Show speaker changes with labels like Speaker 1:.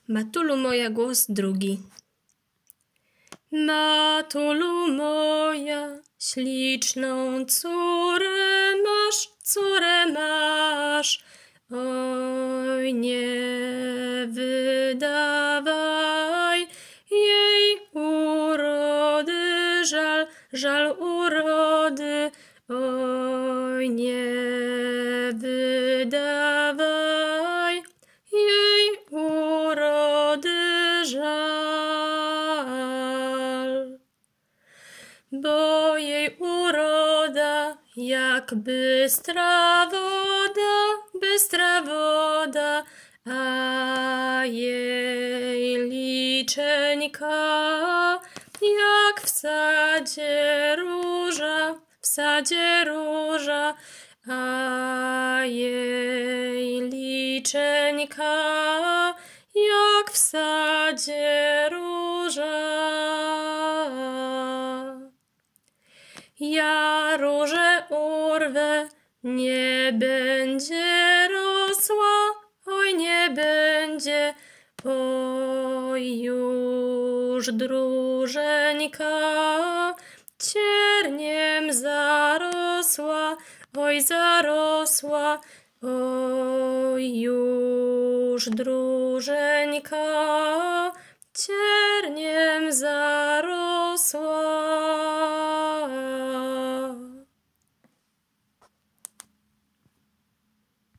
Speaker 1: Matulu moja, głos drugi. Matulu moja, śliczną córę masz. Oj, nie wydawaj jej urody, żal urody. Oj, nie wydawaj jej urody, żal. Bo jej uroda jak bystra woda, a jej liczynka jak w sadzie róża, a jej liczynka jak w sadzie róża. Ja różę urwę, nie będzie rosła, oj nie będzie, oj już dróżeńka cierniem zarosła, oj zarosła, oj już dróżeńka cierniem zarosła.